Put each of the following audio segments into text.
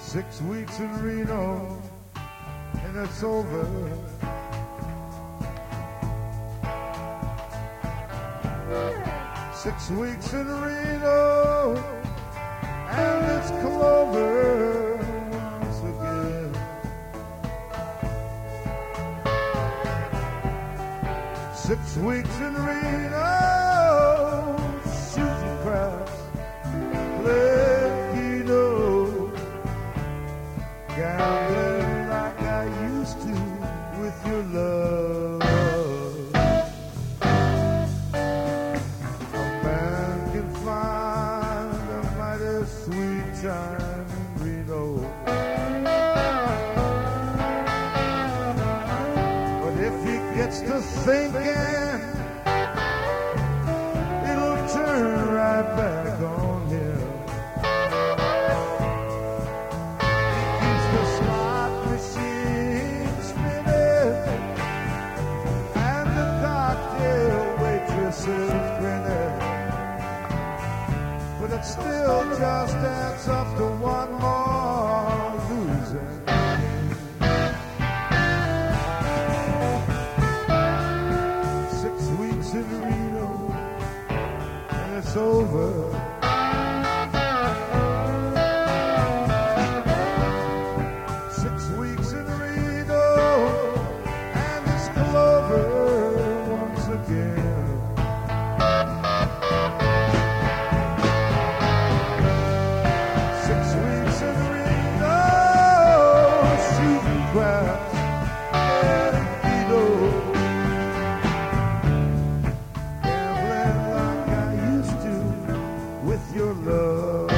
6 weeks in Reno, and it's over. 6 weeks in Reno, and it's Clover once again. 6 weeks in Reno, shooting craps, play Keno, gambling like I used to with your love. A man can find a mighty sweet time in Reno, but if he gets to thinking, it'll turn right back on him. He keeps the slot machine spinning and the cocktail waitresses grinning, but it still just adds up to one more losing. 6 weeks in Reno, and it's over. 6 weeks in Reno, and it's Clover once again. 6 weeks in Reno, shooting craps and Keno, gambling like I used to with your love.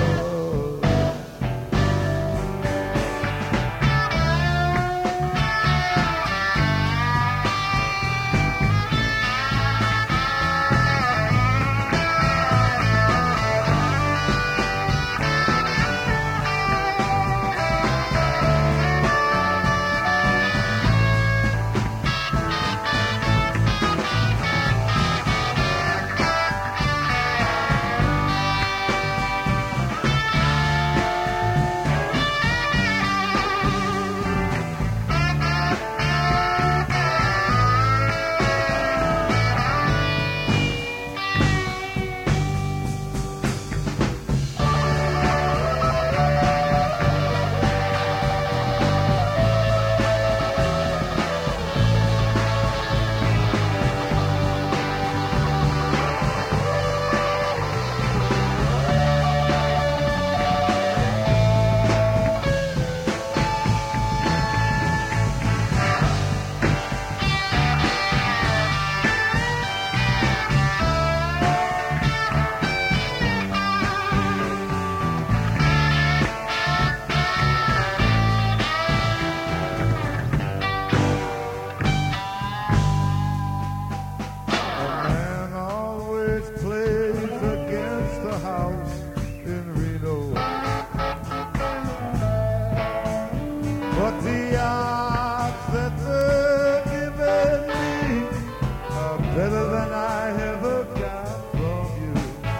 But the odds that they're giving me are better than I ever got from you.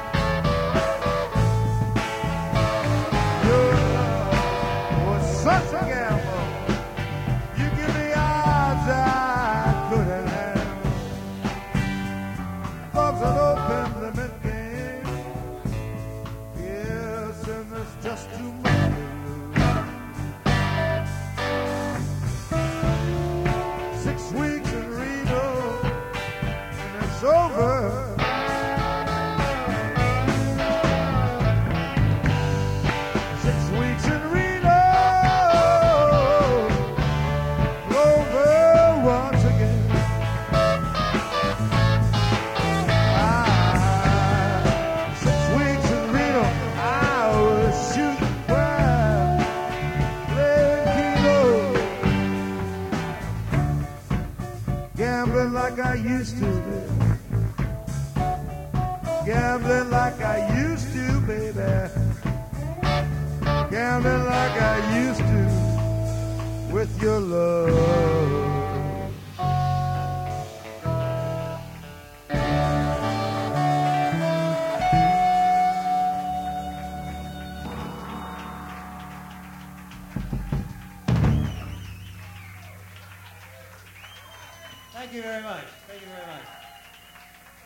Your love was such a gamble. You give me odds I couldn't have. Love's an open limit game. Yes, and there's just too much. 6 weeks in Reno, and it's over. 6 weeks in Reno, Clover once again. 6 weeks in Reno, I was shooting wild, playing Keno, gambling like I used to, baby. Gambling like I used to, baby. Gambling like I used to with your love. Thank you very much. Thank you very much.